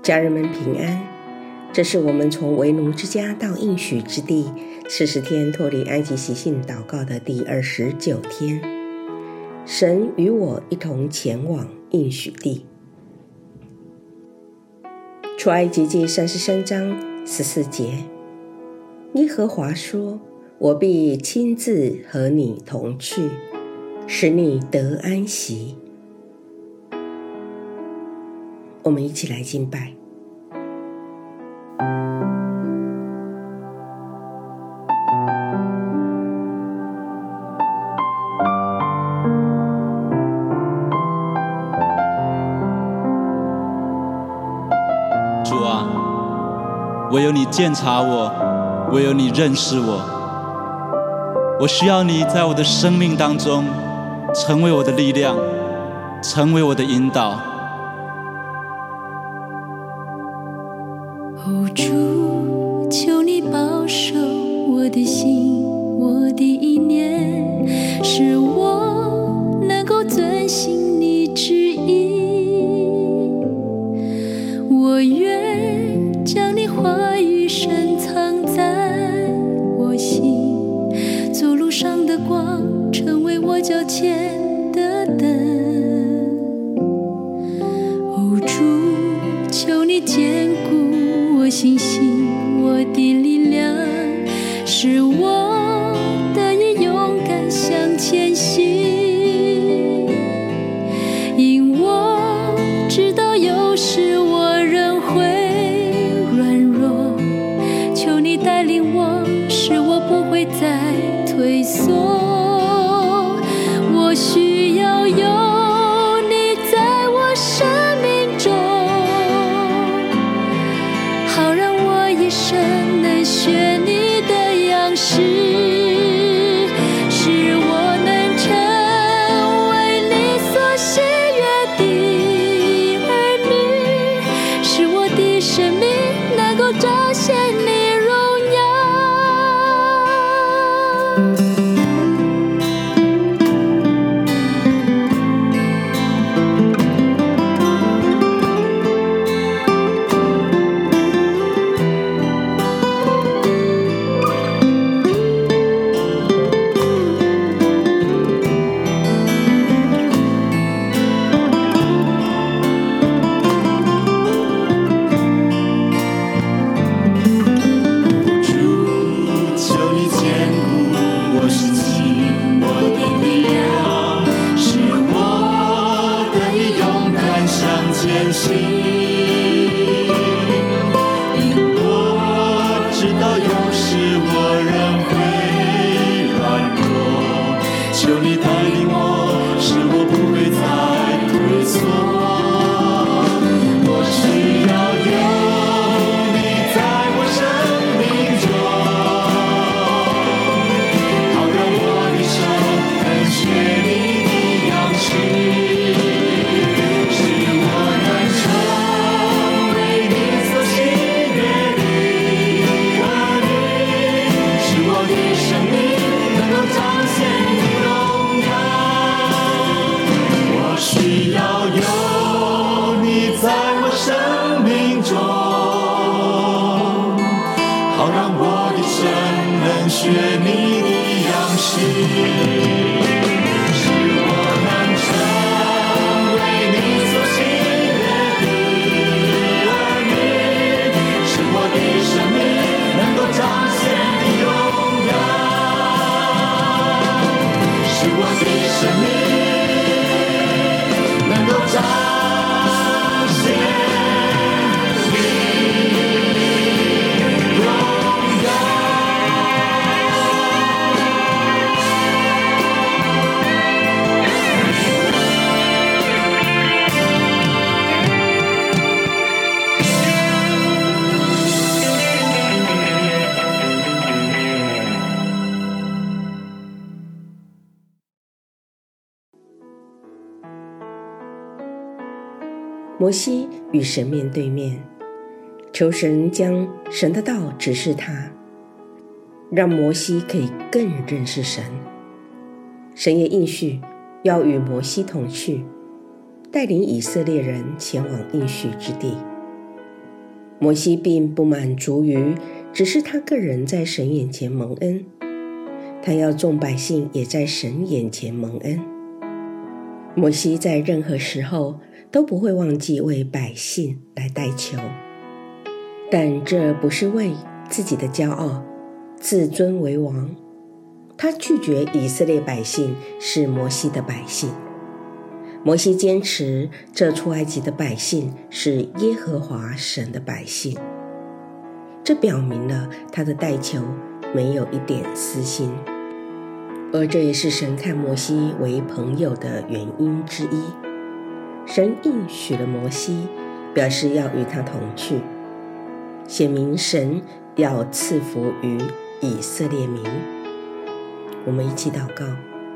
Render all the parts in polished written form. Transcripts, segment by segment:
家人们平安，这是我们从为奴之家到应许之地40天脱离埃及习性祷告的第29天。神与我一同前往应许地。出埃及记33章14节，耶和华说：我必亲自和你同去，使你得安息。我们一起来敬拜。 主啊，唯有你鉴察我，唯有你认识我。我需要你在我的生命当中成为我的力量，成为我的引导。 主，求你保守我的心，我的意念，使我能够遵行你旨意。我愿将你话语深藏在我心，走路上的光，成为我脚前的灯。主，求你坚固我信心，我的力量，使我得以勇敢向前行。因我知道有时我仍会软弱，求你带领我，使我不会再退缩。我需要有你在我生命中，好让我一生能学你的样式，使我能成为你所喜悦的儿女，使我的生命能够彰显你荣耀。 求你带领我，使我不会再退缩。我需要有你在我生命中，好让我的手能学你的样式，使我能成为你所喜悦的儿女，使我的生命能够彰显你。需要有你在我生命中，好让我的生能学你的样式，使我能成为你所喜悦的儿女，使我的生命能够彰显你荣耀，使我的生命能够彰显你荣耀。 摩西与神面对面，求神将神的道指示他，让摩西可以更认识神。神也应许要与摩西同去，带领以色列人前往应许之地。 摩西并不满足于只是他个人在神眼前蒙恩，他要众百姓也在神眼前蒙恩。摩西在任何时候都不会忘记为百姓来代求，但这不是为自己的骄傲、自尊为王。他拒绝以色列百姓是摩西的百姓。摩西坚持这出埃及的百姓是耶和华神的百姓，这表明了他的代求没有一点私心，而这也是神看摩西为朋友的原因之一。神应许了摩西，表示要与他同去，显明神要赐福于以色列民。我们一起祷告。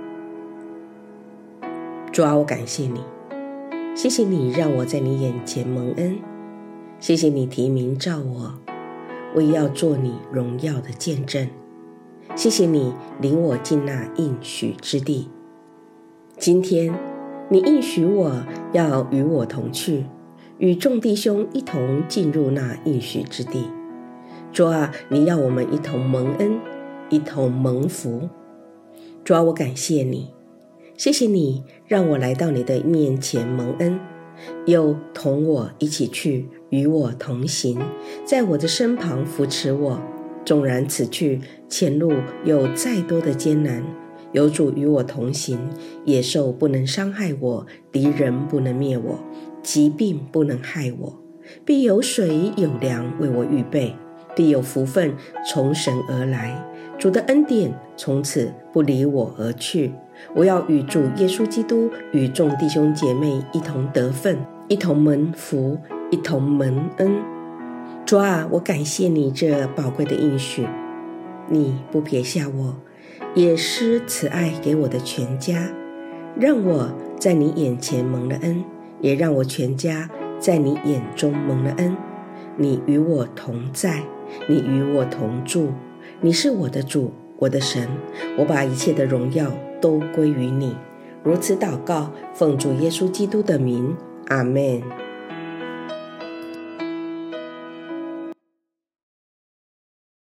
主啊，我感谢你，谢谢你让我在你眼前蒙恩，谢谢你提名召我也要做你荣耀的见证，谢谢你领我进那应许之地。今天你应许我要与我同去，与众弟兄一同进入那应许之地。主啊，你要我们一同蒙恩，一同蒙福。主啊，我感谢你，谢谢你让我来到你的面前蒙恩，又同我一起去，与我同行，在我的身旁扶持我。纵然此去前路有再多的艰难，有主与我同行，野兽不能伤害我，敌人不能灭我，疾病不能害我，必有水有粮为我预备，必有福分从神而来。主的恩典从此不离我而去。我要与主耶稣基督与众弟兄姐妹一同得分，一同蒙福，一同蒙恩。主啊，我感谢你这宝贵的应许，你不撇下我，也施慈爱给我的全家，让我在你眼前蒙了恩，也让我全家在你眼中蒙了恩。你与我同在，你与我同住，你是我的主，我的神，我把一切的荣耀都归于你。如此祷告，奉主耶稣基督的名，阿们。